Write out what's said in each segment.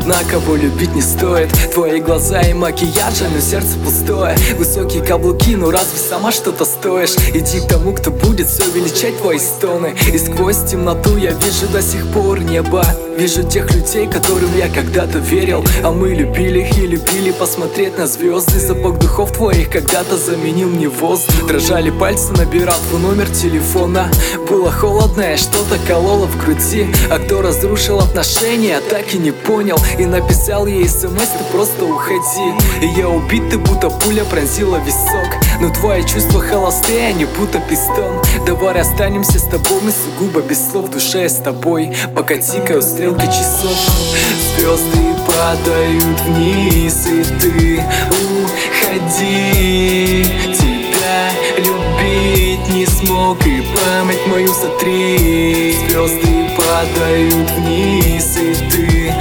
одна, кого любить не стоит. Твои глаза и макияжа, но сердце пустое. Высокие каблуки, ну разве сама что-то стоишь? Иди к тому, кто будет все величать твои стоны. И сквозь темноту я вижу до сих пор небо. Вижу тех людей, которым я когда-то верил. А мы любили их и любили посмотреть на звезды. Запах духов твоих когда-то заменил мне воздух. Дрожали пальцы, набирал твой номер телефона. Было холодно, и что-то кололо в груди. А кто разрушил отношения, так и не понял. И написал ей смс: ты просто уходи. И я убитый, будто пуля пронзила висок. Но твои чувства холостые, они будто пистон. Давай останемся с тобой, мы сугубо без слов. В душе я с тобой, пока тикают стрелки часов. Звезды падают вниз, и ты уходи. Тебя любить не смог, и память мою сотри. Звезды падают вниз, и ты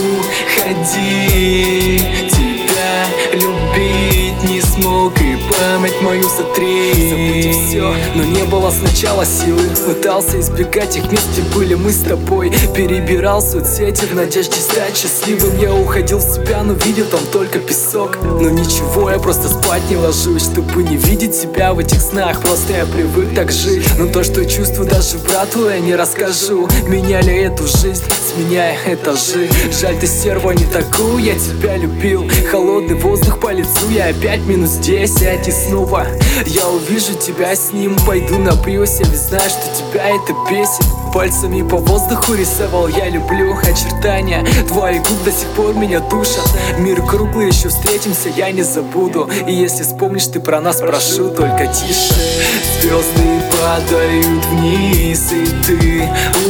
уходи. Тебя любить не смог, и память мою сотри. Забыть все, но не было сначала силы. Пытался избегать их мест, где были мы с тобой. Перебирал соцсети в надежде стать счастливым. Я уходил в себя, но видел там только песок. Но ничего, я просто спать не ложусь, чтобы не видеть себя в этих снах. Просто я привык так жить. Но то, что чувствую, даже брату я не расскажу. Меняли эту жизнь, сменяя этажи. Жаль, ты стерва не такую, я тебя любил. Холодный воздух по лицу, я опять минус 10. И снова я увижу тебя с ним. Пойду напьюсь, я ведь знаю, что тебя это бесит. Пальцами по воздуху рисовал я люблю очертания. Твои губ до сих пор меня душат. Мир круглый, еще встретимся, я не забуду. И если вспомнишь ты про нас, прошу, только тише. Звезды падают вниз, и ты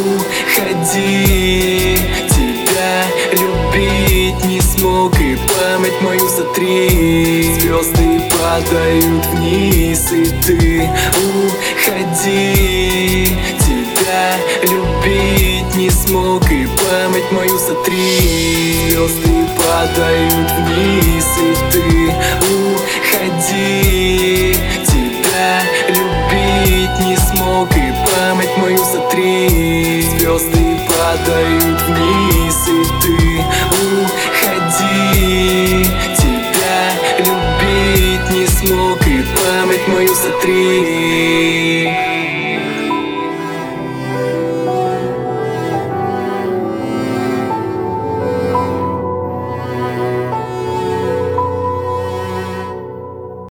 уходи. Тебя любить не смог, и память мою сотри. Звезды падают вниз, и ты уходи. Тебя любить не смог, и память мою сотри. Звезды падают вниз, и ты уходи. Тебя любить не смог, и память мою сотри. Звезды падают вниз, и ты уходи. Тебя любить не смог, и память мою сотри.